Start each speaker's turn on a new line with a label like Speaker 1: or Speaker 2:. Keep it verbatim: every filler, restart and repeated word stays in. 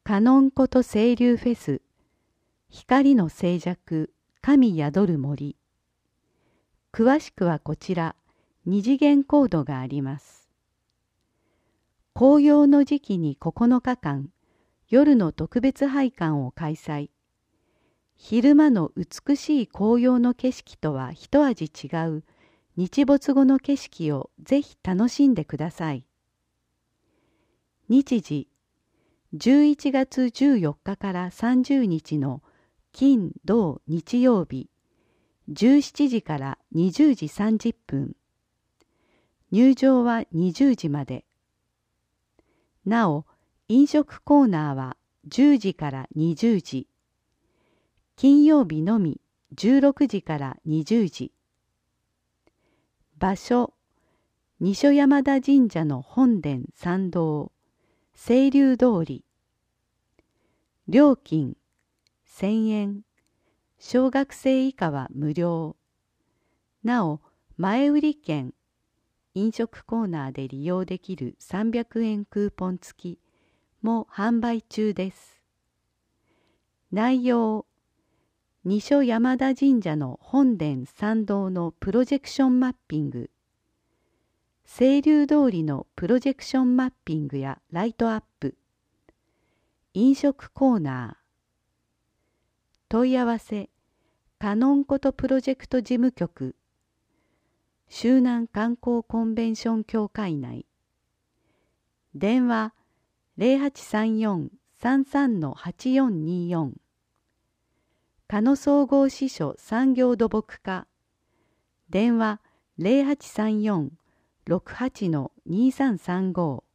Speaker 1: カノンこと清流フェス、光の静寂、神宿る森。詳しくはこちら、二次元コードがあります。紅葉の時期にここのかかん、夜の特別拝観を開催。昼間の美しい紅葉の景色とは一味違う日没後の景色をぜひ楽しんでください。日時、じゅういちがつじゅうよっかからさんじゅうにちの金土日曜日、じゅうしちじからにじゅうじさんじゅっぷん。入場はにじゅうじまで。なお、飲食コーナーはじゅうじからにじゅうじ。金曜日のみじゅうろくじからにじゅうじ。場所、二所山田神社の本殿参道、清流通り。料金、せんえん。小学生以下は無料。なお、前売り券、飲食コーナーで利用できるさんびゃくえんクーポン付きも販売中です。内容、二所山田神社の本殿参道のプロジェクションマッピング、清流通りのプロジェクションマッピングやライトアップ、飲食コーナー。問い合わせ、カノンことプロジェクト事務局、周南観光コンベンション協会内。電話 ゼロはちさんよん さんさん はちよんによん。加野総合支所産業土木課。電話 ゼロはちさんよん ろくはち にさんさんご。